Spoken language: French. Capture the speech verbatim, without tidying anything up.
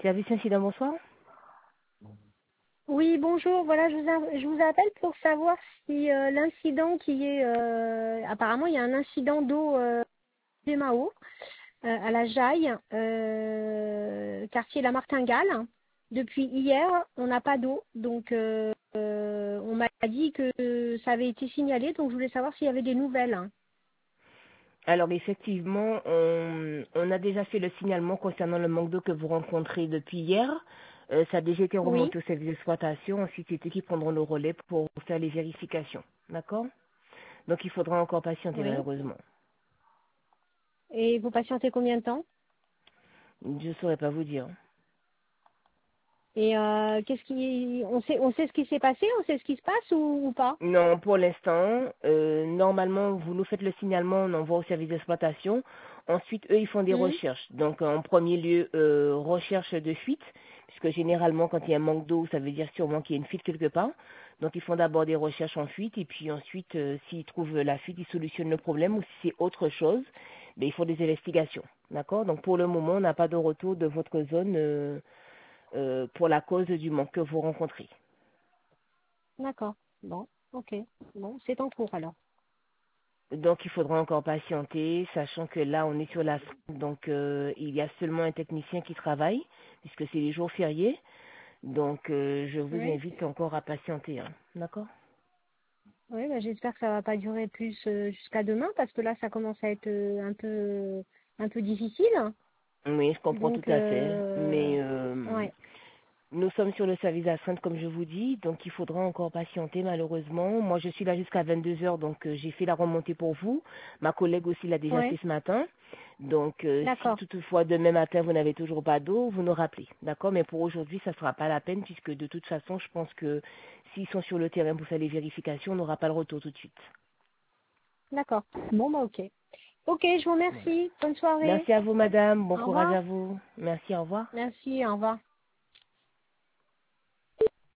Service incident, bonsoir. Oui, bonjour. Voilà, je vous, a- je vous appelle pour savoir si euh, l'incident qui est... euh, apparemment, il y a un incident d'eau euh, des Mao, euh, à la Jaille, euh, quartier La Martingale. Depuis hier, on n'a pas d'eau. Donc, euh, euh, on m'a dit que ça avait été signalé. Donc, je voulais savoir s'il y avait des nouvelles. Alors effectivement, on, on a déjà fait le signalement concernant le manque d'eau que vous rencontrez depuis hier. Euh, ça a déjà été Oui. remonté au service d'exploitation. Ensuite, c'est eux qui prendront le relais pour faire les vérifications. D'accord? Donc il faudra encore patienter Oui. malheureusement. Et vous patientez combien de temps? Je ne saurais pas vous dire. Et euh, qu'est-ce qui... On sait, on sait ce qui s'est passé? On sait ce qui se passe ou, ou pas? Non, pour l'instant, euh, normalement, vous nous faites le signalement, on envoie au service d'exploitation. Ensuite, eux, ils font des Hmm. recherches. Donc, en premier lieu, euh, recherche de fuite, puisque généralement, quand il y a un manque d'eau, ça veut dire sûrement qu'il y a une fuite quelque part. Donc, ils font d'abord des recherches en fuite, et puis ensuite, euh, s'ils trouvent la fuite, ils solutionnent le problème, ou si c'est autre chose, ben, ils font des investigations. D'accord? Donc, pour le moment, on n'a pas de retour de votre zone euh, euh, pour la cause du manque que vous rencontrez. D'accord. Bon, ok. Bon, c'est en cours alors. Donc il faudra encore patienter, sachant que là on est sur la donc euh, il y a seulement un technicien qui travaille, puisque c'est les jours fériés. Donc euh, je vous Oui. invite encore à patienter. Hein. D'accord? Oui, bah, j'espère que ça va pas durer plus euh, jusqu'à demain parce que là ça commence à être euh, un peu un peu difficile. Oui, je comprends tout Donc à fait. euh, Mais euh, ouais. nous sommes sur le service d'astreinte, comme je vous dis, donc il faudra encore patienter malheureusement. Moi, je suis là jusqu'à vingt-deux heures, donc euh, j'ai fait la remontée pour vous. Ma collègue aussi l'a déjà Ouais. fait ce matin. Donc, euh, si D'accord. toutefois demain matin vous n'avez toujours pas d'eau, vous nous rappelez, d'accord? Mais pour aujourd'hui, ça ne sera pas la peine, puisque de toute façon, je pense que s'ils sont sur le terrain pour faire les vérifications, on n'aura pas le retour tout de suite. D'accord. Bon bah ok. Ok, je vous Voilà. remercie. Bonne soirée. Merci à vous, madame. Bon Au courage revoir. à vous. Merci, au revoir. Merci, au revoir.